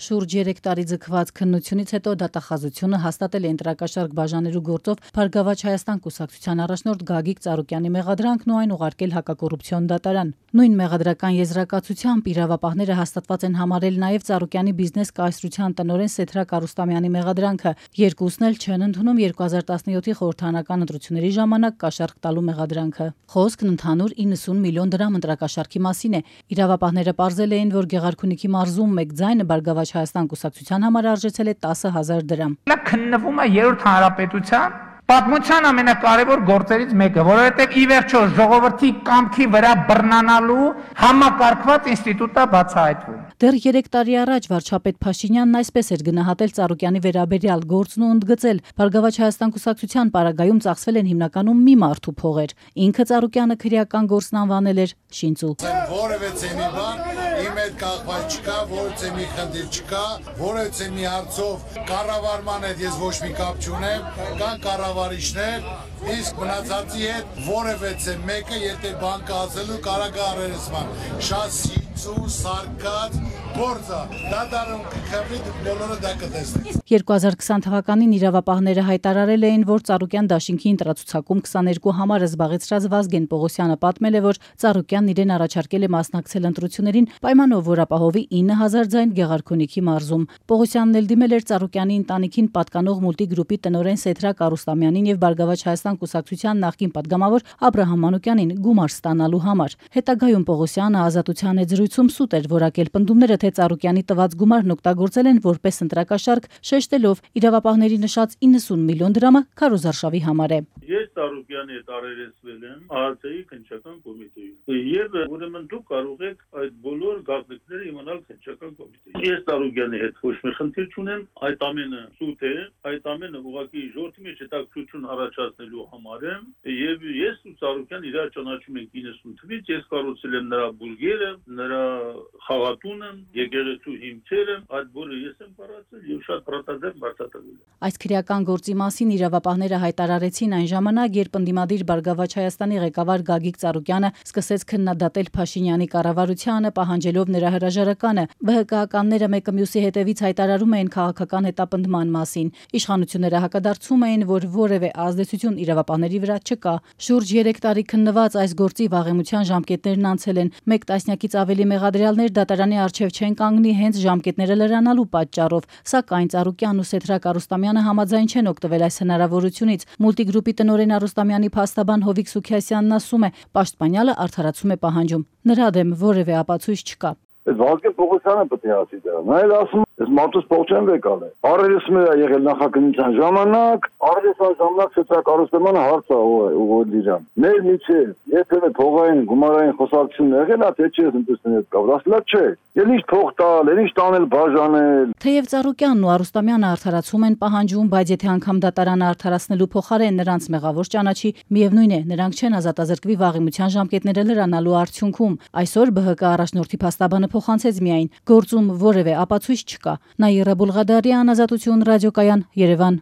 Շուրջ 3 տարի ձգված քննությունից հետո դատախազությունը հաստատել է ընտրակաշարք բաժանելու գործով Բարգավաճ Հայաստան կուսակցության առաջնորդ Գագիկ Ծառուկյանի մեղադրանքն ու այն ուղարկել հակակոռուպցիոն դատարան։ Նույն մեղադրական եզրակացությամբ իրավապահները հաստատված են համարել նաև Ծառուկյանի բիզնես կայսրության տնօրեն Սեթրակ Արուստամյանի մեղադրանքը։ Երկուսն էլ չեն ընդունում 2017-ի խորհրդարանական ընտրությունների ժամանակ կաշառք տալու մեղադրանքը։ Խոսքն ընդհանուր 90 միլիոն դրամ ընտրակաշառքի մասին է։ Իրավապահները պարզել էին, որ Գեղարքունիքի մարզում մեկ ձայնը Բարգավաճ Հայաստան կուսակցության համար արժեցել է 10,000 դրամ։ Դա քննվում է երրորդ հանրապետության պատմության ամենակարևոր գործերից մեկը, որովհետև ի վերջո ժողովրդի կամքի վրա բռնանալու համակարգված ինստիտուտ է բացահայտվում։ Դեռ 3 տարի առաջ վարչապետ Փաշինյանն այսպես էր գնահատել Ծառուկյանի վերաբերյալ գործն ու ընդգծել. Բարգավաճ Հայաստան կուսակցության պարագայում ծախսվել են հիմնականում մի մարդու փողեր։ Ինքը Ծառուկյանը քրեական գործն անվանել էր շինծու։ Որևէ մի բան իմ հետ կապված չկա, որևէ մի խնդիր չկա, որևէ մի հարցով կառավարման հետ ես ոչ մի կապ չունեմ, կան կառավարիչներ, իսկ մնացածի հետ որևէ մեկը եթե բան կասելու կարագարերսման շատ սիցու սարկած գործը դա դառնում կխմի բոլորը դա կտեսնեն։ 2020 թվականին իրավապահները հայտարարել էին, որ Ծառուկյան դաշինքի ընտրացուցակում 22 համարը զբաղեցրած Վազգեն Պողոսյանը պատմել է, որ Ծառուկյանն իրեն առաջարկել է մասնակցել ընտրություններին պայմանով, որ ապահովի 9000 ձայն Գեղարքունիքի մարզում։ Պողոսյանն էլ դիմել էր Ծառուկյանի ընտանիքին պատկանող մուլտիգրուպի տնօրեն Սեթրակ Արուստամյանին եւ Բարգավաճ Հայաստան կուսակցության նախկին падգամավոր Աբրահամ Մանուկյանին գումար ստանալու համար։ Հետագայում Պողոսյանը ազատության հետ զրույցում սուտ էր որակել պնդումները, թե Ծառուկյանի տված գումարն օգտագործել են որպես ընտրակաշառք, շեշտելով իրավապահների նշած 90 միլիոն դրամը Քարոզարշավի համար է։ Ես Ծառուկյանի հետ արարեցվել եմ ԱԱՑ-ի քննչական կոմիտեում։ Եվ ուրեմն դուք կարող եք այդ բոլոր գաղտնիքները իմանալ քննչական կոմիտեից։ Ես Ծառուկյանի հետ ոչ մի խնդիր չունեմ, այդ ամենը սուտ է, այդ ամենը ուղղակի ժողովրդի մեջ հետաքրքրություն առաջացնելու համար է, եւ ես ու Ծառուկյան իրար ճանաչում ենք 90 թվականից, ես կառուցել եմ նրա բուրգերը, նրա խաղատունը, եկեղեցու հիմքերը, այդ բոլորը ես եմ կառուցել եւ շատ պրոտադեր բարձրացել։ Այս քրեական գործի մասին իրավապահները հայտարարեցին այն ժամանակ, երբ ընդդիմադիր Բարգավաճ Հայաստանի ղեկավար Գագիկ Ծառուկյանը սկսեց քննադատել Փաշինյանի կառավարությանը, պահանջելով նրա հրաժարականը։ ԲՀԿ-ականները մեկը մյուսի հետևից հայտարարում էին քաղաքական հետապնդման մասին։ Իշխանությունները հակադարձում էին, որ որևէ ազդեցություն իրավապահների վրա չկա։ Շուրջ 3 տարի քննված այս գործի վաղեմության ժամկետներն անցել են։ Մեկ տասնյակից ավելի մեղադրյալներ դատարանի առջև չեն կանգնի հենց ժամկետները լրանալու պատճառով, սակայն Ծառուկյանն ու Սեթրակ Արուստամյանը համաձայն չեն օգտվել այս հնարավորությունից։ Մուլտիգրուպի տնօրեն Արուստամյանի փաստաբան Հովիկ Սուքիասյանն ասում է, պաշտպանյալը արդարացում է պահանջում։ Նրա դեմ որևէ ապացույց չկա։ Վազգեն Պողոսյանը պետք է ասի դա։ Նա էլ ասում է, ես մարդուս փող չեմ վեկալ է։ Արարեսում է եղել նախաքննության ժամանակ, արարեսան ժամանակ Սեթրակ Արուստամյանը հարց է ուղղել իրան։ Մեր միջև եթե փողային գումարային խոսակցություն եղել է, թե չէ ընտրությունների հետ կապ։ Ասելա չէ։ Էլ ինչ փող տալ, էլ ինչ տանել, բաժանել։ Թեև Ծառուկյանն ու Արուստամյանը արդարացում են պահանջում, բայց եթե անգամ դատարանը արդարացնելու փոխարեն նրանց մեղավոր ճանաչի, միևնույն է, նրանք չեն ազատազրկվի վաղեմության ժամկետները լրանալու արդյունքում։ Այսօր ԲՀԿ առաջնորդի փաստաբանը փոխանցեց միայն, գործում որևէ ապացույց չկա։ Նաիրա Բուլղադարյան, Ազատություն ռադիոկայան, Երևան։